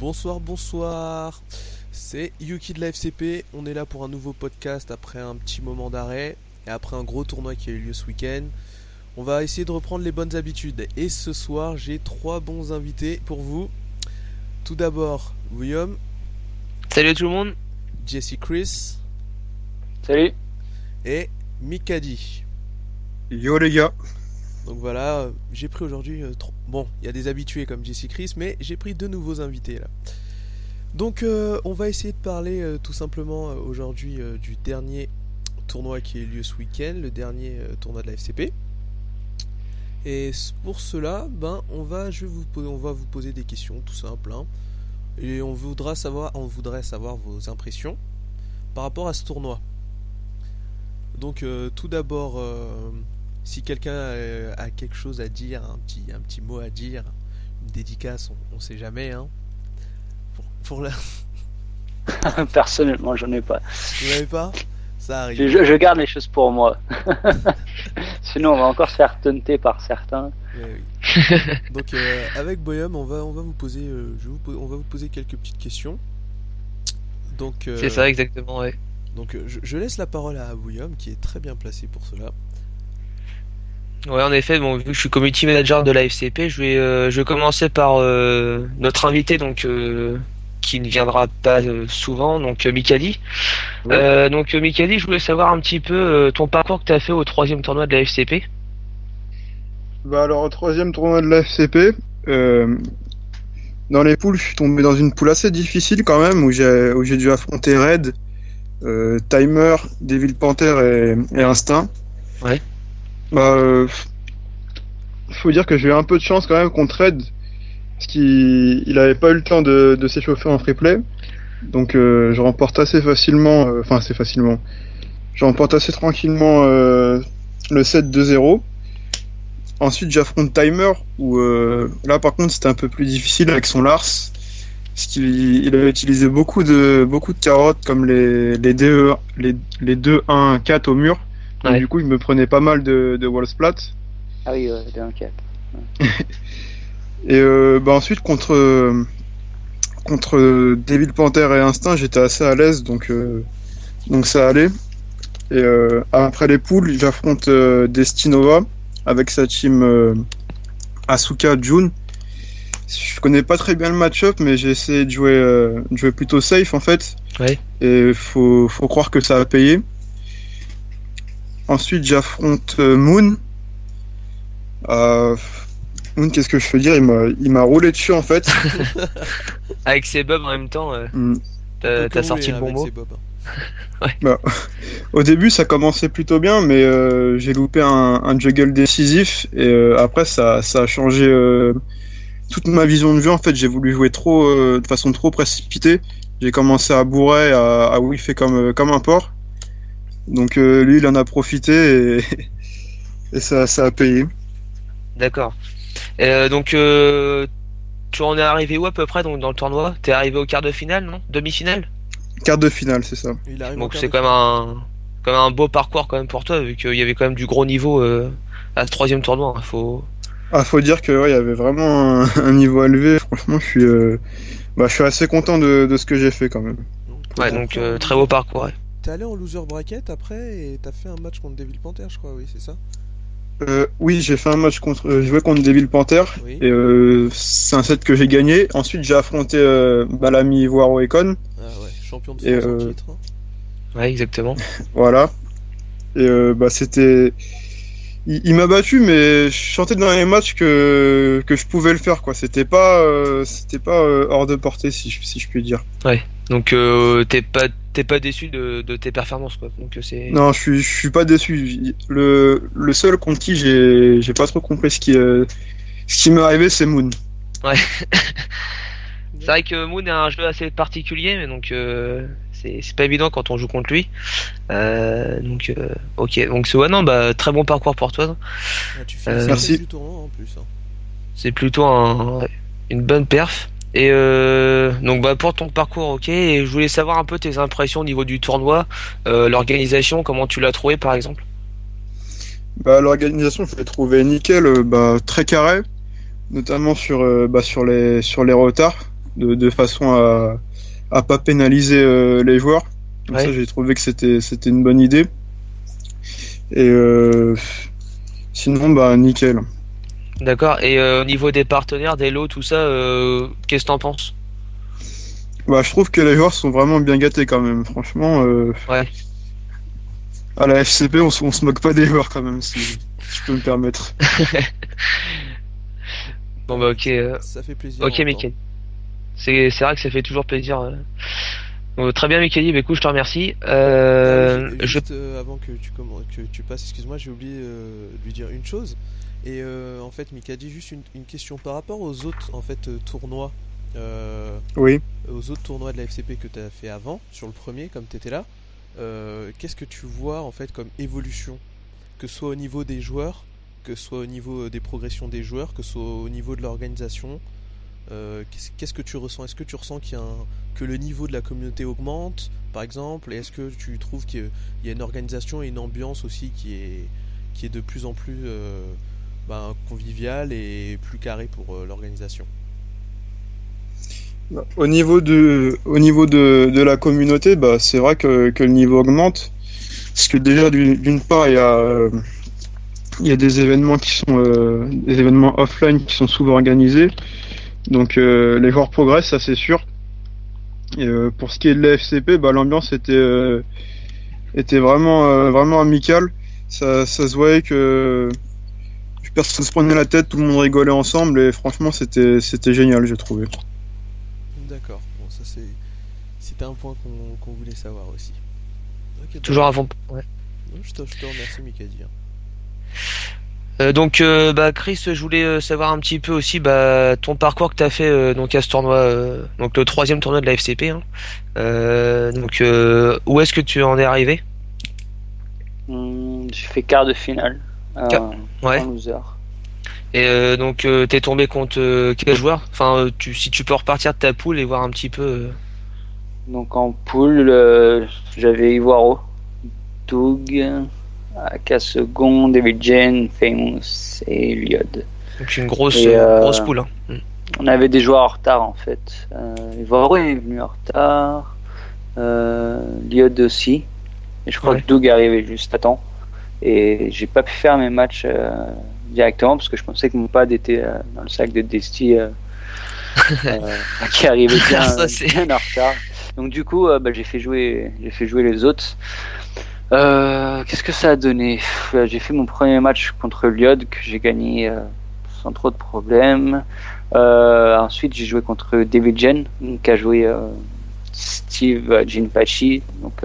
Bonsoir, bonsoir. C'est Yuki de la FCP. On est là pour un nouveau podcast après un petit moment d'arrêt et après un gros tournoi qui a eu lieu ce week-end. On va essayer de reprendre les bonnes habitudes. Et ce soir, j'ai 3 bons invités pour vous. Tout d'abord, William. Salut tout le monde. Jesse Chris. Salut. Et Mikadi. Yo les gars. Donc voilà, j'ai pris aujourd'hui... Bon, il y a des habitués comme Jesse Chris, mais j'ai pris 2 nouveaux invités là. Donc on va essayer de parler tout simplement aujourd'hui du dernier tournoi qui a eu lieu ce week-end, le dernier tournoi de la FCP. Et pour cela, on va vous poser des questions tout simple, hein. Et on voudrait savoir vos impressions par rapport à ce tournoi. Donc tout d'abord, si quelqu'un a quelque chose à dire, un petit mot à dire, une dédicace, on sait jamais, hein. Pour la... Personnellement, j'en ai pas. Vous n'avez pas ? Ça arrive. Je garde les choses pour moi. Sinon, on va encore se faire taunter par certains. Oui. Donc, avec Boyum, on va vous poser, on va vous poser quelques petites questions. Donc, c'est ça, exactement, ouais. Donc, je laisse la parole à Boyum, qui est très bien placé pour cela. Ouais, en effet, vu que je suis community manager de la FCP, je vais commencer par notre invité, donc qui ne viendra pas souvent, donc Mikadi. Ouais. Donc Mikadi, je voulais savoir un petit peu ton parcours que tu as fait au 3e tournoi de la FCP. Alors au 3e tournoi de la FCP, dans les poules, je suis tombé dans une poule assez difficile quand même, où j'ai dû affronter Red, Timer, Devil Panther et Instinct. Ouais. Faut dire que j'ai eu un peu de chance quand même contre Red, parce qu'il avait pas eu le temps de s'échauffer en free play. Donc je remporte assez facilement, je remporte assez tranquillement le set 2-0. Ensuite j'affronte Timer, où là par contre c'était un peu plus difficile avec son Lars, parce qu'il avait utilisé beaucoup de carottes comme les 2-1-4 au mur. Donc, ouais. Du coup il me prenait pas mal de wall splat. Ah oui, 2-1-4. Ouais. Et ensuite contre Devil Panther et Instinct, j'étais assez à l'aise, donc ça allait. Et après les poules, j'affronte Destinova avec sa team Asuka June. Je connais pas très bien le match-up, mais j'ai essayé de jouer plutôt safe en fait. Ouais. Et faut croire que ça a payé. Ensuite, j'affronte Moon. Moon, qu'est-ce que je peux dire, il m'a roulé dessus en fait. Avec ses bobs en même temps, t'as sorti le bon mot. Ouais. Au début ça commençait plutôt bien, mais j'ai loupé un juggle décisif et après ça a changé toute ma vision de jeu. En fait j'ai voulu jouer de façon trop précipitée. J'ai commencé à bourrer, à whiffer comme un porc. Donc lui il en a profité et ça a payé. D'accord. Donc tu en es arrivé où à peu près dans le tournoi ? T'es arrivé au quart de finale, non ? Demi-finale ? Quart de finale, c'est ça. Donc c'est quand même un beau parcours quand même pour toi, vu qu'il y avait quand même du gros niveau à ce 3e tournoi. Faut dire que ouais, il y avait vraiment un niveau élevé. Franchement, je suis assez content de ce que j'ai fait quand même. Ouais, donc très beau parcours. Ouais. T'es allé en loser bracket après et t'as fait un match contre Devil Panther, je crois, oui, c'est ça ? Oui, j'ai fait un match joué contre Devil Panther, oui. Et c'est un set que j'ai gagné. Ensuite, j'ai affronté l'ami Ivoire Econ. Ah ouais, champion de France en titre. Ouais, exactement. Voilà. Et c'était... Il m'a battu, mais je sentais dans les matchs que je pouvais le faire, quoi. C'était pas hors de portée, si je puis dire. Ouais. Donc t'es pas déçu de tes performances, quoi. Donc c'est. Non, je suis pas déçu. Le seul contre qui j'ai pas trop compris ce qui m'est arrivé, c'est Moon. Ouais. C'est vrai que Moon est un jeu assez particulier, mais donc c'est pas évident quand on joue contre lui. Ok. Donc très bon parcours pour toi. Tu fais merci. Du tournoi en plus. Hein. C'est plutôt une bonne perf. Et donc pour ton parcours, ok. Et je voulais savoir un peu tes impressions au niveau du tournoi, l'organisation, comment tu l'as trouvé par exemple. L'organisation, je l'ai trouvé nickel, très carré, notamment sur les retards. de façon à pas pénaliser les joueurs. Donc ça, j'ai trouvé que c'était une bonne idée. Et sinon, bah nickel. D'accord. Et au niveau des partenaires, des lots, tout ça, qu'est-ce que t'en penses? Bah, je trouve que les joueurs sont vraiment bien gâtés quand même. Franchement, Ouais. à la FCP, on se moque pas des joueurs quand même, si je peux me permettre. Bon bah ok. Ça fait plaisir. Ok, Mickaël. C'est vrai que ça fait toujours plaisir. Donc, très bien, Mickaël. Bah écoute, je te remercie. Juste, avant que tu passes, excuse-moi, j'ai oublié de lui dire une chose. Et en fait, Mickaël, juste une question par rapport aux autres tournois. Oui. Aux autres tournois de la FCP que tu as fait avant, sur le premier, comme tu étais là. Qu'est-ce que tu vois en fait comme évolution, que ce soit au niveau des joueurs, que ce soit au niveau des progressions des joueurs, que ce soit au niveau de l'organisation, qu'est-ce que tu ressens? Est-ce que tu ressens que le niveau de la communauté augmente, par exemple, et est-ce que tu trouves qu'il y a une organisation et une ambiance aussi qui est de plus en plus conviviale et plus carrée pour l'organisation? Au niveau de la communauté, bah c'est vrai que le niveau augmente, parce que déjà d'une part il y a des événements qui sont des événements offline qui sont souvent organisés, donc les joueurs progressent, ça c'est sûr. Et pour ce qui est de la FCP, bah l'ambiance était vraiment amicale. Ça se voyait que personne se prenait la tête, tout le monde rigolait ensemble, et franchement c'était génial, j'ai trouvé. D'accord, bon ça c'était un point qu'on voulait savoir aussi. Okay, toujours avant. Ouais. Je te remercie, Mickaël. Donc Chris, je voulais savoir un petit peu aussi ton parcours que tu as fait donc à ce tournoi, donc le 3e tournoi de la FCP. Hein. Donc où est-ce que tu en es arrivé? J'ai fait quart de finale. Ouais. En loser. Et donc t'es tombé contre quel joueur? Enfin, si tu peux repartir de ta poule et voir un petit peu. Donc en poule, j'avais Ivoiro, Doug, Akasegon, David Jane, Famous et Lyod. Donc une grosse poule. Hein. On avait des joueurs en retard en fait. Ivoiro est venu en retard, Lyod aussi. Et je crois que Doug est arrivé juste à temps. Et j'ai pas pu faire mes matchs directement parce que je pensais que mon pad était dans le sac de Desti qui arrivait bien en retard. Donc du coup, j'ai fait jouer les autres. Qu'est-ce que ça a donné? J'ai fait mon premier match contre Lyod que j'ai gagné sans trop de problèmes. Ensuite, j'ai joué contre David Jen, qui a joué Steve Jinpachi. Donc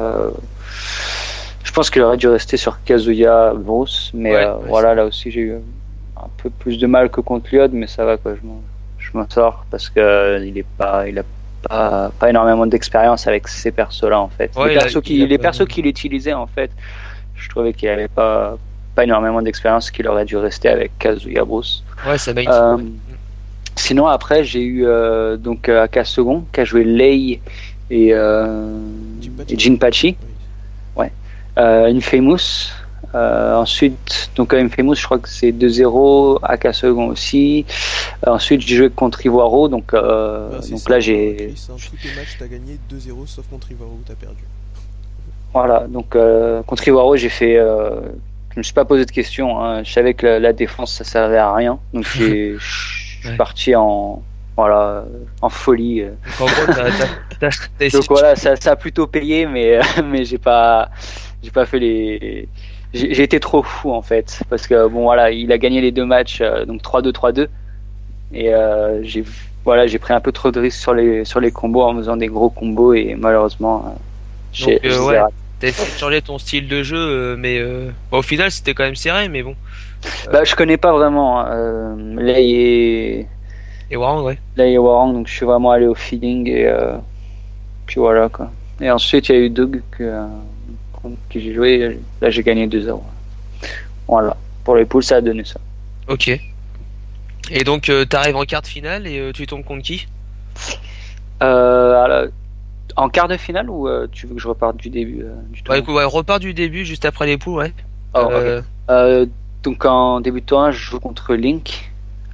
je pense qu'il aurait dû rester sur Kazuya Bruce, mais voilà, là aussi j'ai eu un peu plus de mal que contre Lyod, mais ça va quoi, je m'en sors parce que il a pas énormément d'expérience avec ces persos-là en fait. Les persos qu'il utilisait en fait, je trouvais qu'il avait pas énormément d'expérience, qu'il aurait dû rester avec Kazuya Bruce. Ouais, ça Sinon après j'ai eu donc Akasegon qui a joué Lei et Jinpachi. Ouais. Infamous. Ensuite, donc Infamous, je crois que c'est 2-0, Akasegon aussi. Ensuite, j'ai joué contre Ivoiro, donc là j'ai. Tous tes matchs, t'as gagné 2-0, sauf contre Ivoiro où t'as perdu. Voilà, donc contre Ivoiro, j'ai fait. Je me suis pas posé de questions. Hein. Je savais que la défense ça servait à rien, donc je suis parti en folie. Donc, en gros, donc voilà, ça a plutôt payé, mais j'ai pas fait les. J'ai été trop fou en fait, parce que bon voilà, il a gagné les 2 matchs, donc 3-2, 3-2, et j'ai pris un peu trop de risques sur les combos en faisant des gros combos, et malheureusement, t'as essayé de changer ton style de jeu, mais au final c'était quand même serré, mais bon. Je connais pas vraiment Lei et Warang, ouais. Lei et Warang, donc je suis vraiment allé au feeling, et puis voilà quoi. Et ensuite il y a eu Doug que j'ai joué, là j'ai gagné 2-0. Voilà, pour les poules ça a donné ça. Ok. Et donc t'arrives en quart de finale et tu tombes contre qui? Alors, en quart de finale ou tu veux que je reparte du début du tournoi? Repars du début juste après les poules, ouais. Okay. Donc en début de tournoi je joue contre Link,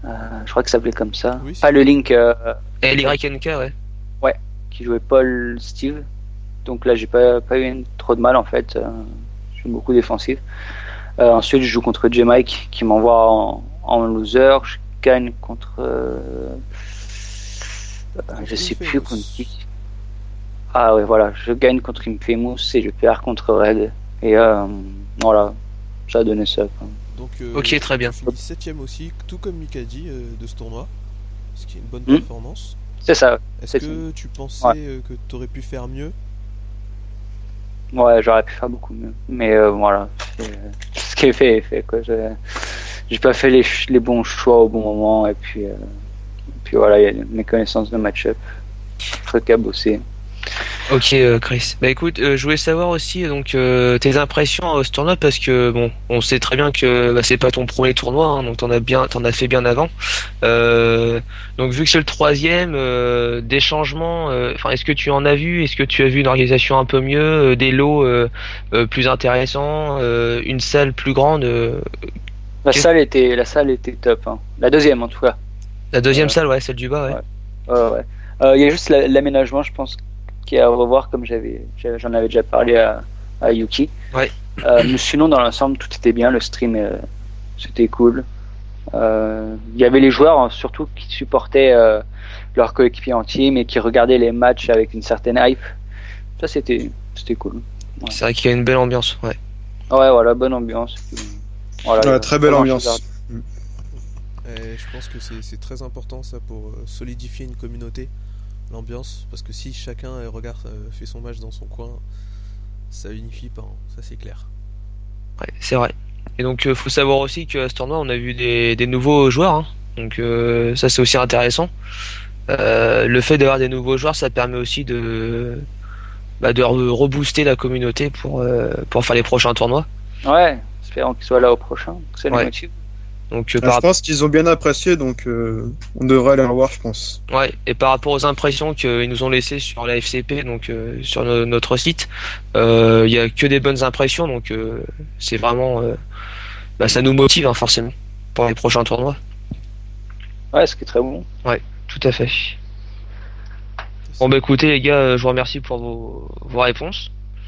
Je crois que ça s'appelait comme ça. Oui, Pas le Link. LYNK, ouais. Ouais, qui jouait Paul Steve. Donc là, j'ai pas eu trop de mal en fait. Je suis beaucoup défensif. Ensuite, je joue contre J-Mike qui m'envoie en loser. Je gagne contre. Je sais plus contre qui. Ah ouais, voilà. Je gagne contre Infamous et je perds contre Red. Et voilà, ça a donné ça. Quoi. Donc, ok, très bien. Tu finis 7ème aussi, tout comme Mikadi de ce tournoi. Ce qui est une bonne performance. C'est ça. Est-ce que tu pensais que tu aurais pu faire mieux? Ouais, j'aurais pu faire beaucoup mieux. Mais voilà, ce qui est fait est fait. Quoi. J'ai pas fait les bons choix au bon moment. Et puis voilà, il y a mes connaissances de match-up. Truc à bosser. Ok, Chris. Bah écoute, je voulais savoir aussi donc tes impressions à ce tournoi parce que bon, on sait très bien que c'est pas ton premier tournoi, hein, donc t'en as fait bien avant. Donc vu que c'est le 3e, des changements. Enfin, est-ce que tu en as vu? Est-ce que tu as vu une organisation un peu mieux, des lots plus intéressants, une salle plus grande? La salle était top. Hein. La deuxième en tout cas. La deuxième salle, ouais, celle du bas, ouais. Ouais. Il y a juste l'aménagement, je pense, qui est à revoir, comme j'en avais déjà parlé à Yuki. Ouais. Mais sinon, dans l'ensemble, tout était bien. Le stream, c'était cool. Il y avait les joueurs, hein, surtout, qui supportaient leurs coéquipiers en team et qui regardaient les matchs avec une certaine hype. Ça, c'était cool. Ouais. C'est vrai qu'il y a une belle ambiance, ouais. Ouais, voilà, bonne ambiance. Voilà, très belle ambiance. Et je pense que c'est très important ça pour solidifier une communauté, l'ambiance, parce que si chacun fait son match dans son coin, ça unifie pas, hein, ça c'est clair. Ouais, c'est vrai. Et donc faut savoir aussi qu'à ce tournoi on a vu des nouveaux joueurs, hein. Donc ça c'est aussi intéressant. Le fait d'avoir des nouveaux joueurs, ça permet aussi de rebooster la communauté pour faire les prochains tournois. Ouais, espérons qu'ils soient là au prochain. C'est le motif. Donc, je pense qu'ils ont bien apprécié, donc on devrait aller revoir, je pense. Ouais, et par rapport aux impressions qu'ils nous ont laissées sur la FCP, donc sur notre site, il y a que des bonnes impressions, donc c'est vraiment, ça nous motive hein, forcément pour les prochains tournois. Ouais, ce qui est très bon. Ouais, tout à fait. Bon bah écoutez les gars, je vous remercie pour vos réponses.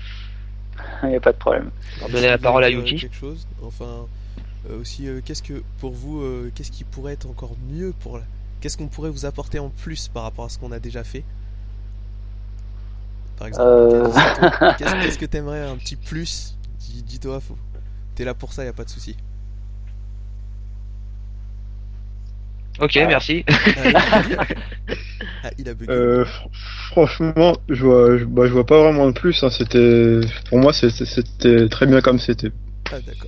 Il n'y a pas de problème. On va donner la parole à Yuki. Quelque chose, enfin. Aussi, qu'est-ce que pour vous, qu'est-ce qui pourrait être encore mieux qu'est-ce qu'on pourrait vous apporter en plus par rapport à ce qu'on a déjà fait? Par exemple, qu'est-ce que t'aimerais un petit plus? Dis-toi, t'es là pour ça, y a pas de souci. Ok, merci. Il a bugué. Franchement, je vois pas vraiment de plus. Hein. Pour moi, c'était très bien comme c'était. Ah d'accord.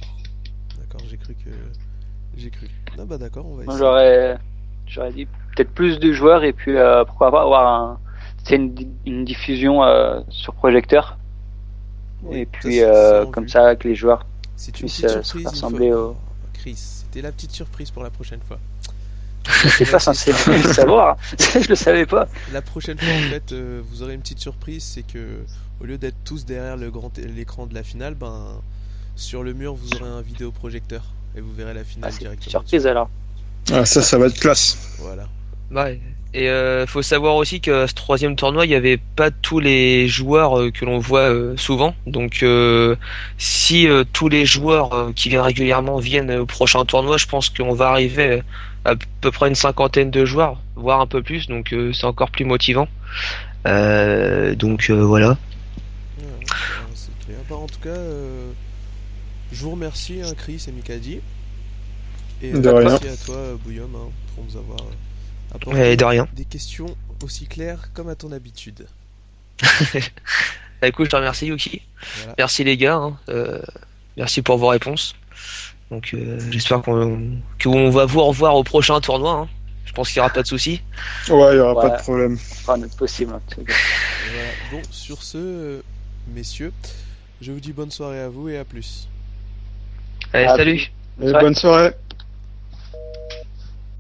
J'ai cru. Ah bah d'accord, on va essayer. J'aurais dit peut-être plus de joueurs et puis pourquoi pas avoir une diffusion sur projecteur. Oui, et puis comme ça que les joueurs puissent se rassembler au... Chris, c'était la petite surprise pour la prochaine fois. C'est pas censé le savoir, je le savais pas. La prochaine fois en fait, vous aurez une petite surprise, c'est que au lieu d'être tous derrière l'écran de la finale, sur le mur vous aurez un vidéoprojecteur. Et vous verrez la finale directement. Surprise dessus. Alors. Ah, ça va être classe. Voilà. Ouais. Et faut savoir aussi que ce 3e tournoi, il n'y avait pas tous les joueurs que l'on voit souvent. Donc si tous les joueurs qui viennent régulièrement viennent au prochain tournoi, je pense qu'on va arriver à peu près une 50aine de joueurs, voire un peu plus. Donc c'est encore plus motivant. Donc voilà. Ouais, c'est clair. En tout cas, je vous remercie Chris et Mikadi. Et merci à toi Bouillom pour nous avoir apporté des questions aussi claires comme à ton habitude. Écoute, je te remercie Yuki. Voilà. Merci les gars. Merci pour vos réponses. Donc j'espère qu'on va vous revoir au prochain tournoi. Hein. Je pense qu'il n'y aura pas de soucis. Ouais, il n'y aura pas de problème. Pas notre possible. En tout cas. Voilà. Bon, sur ce, messieurs, je vous dis bonne soirée à vous et à plus. Allez, salut. Et bonne soirée.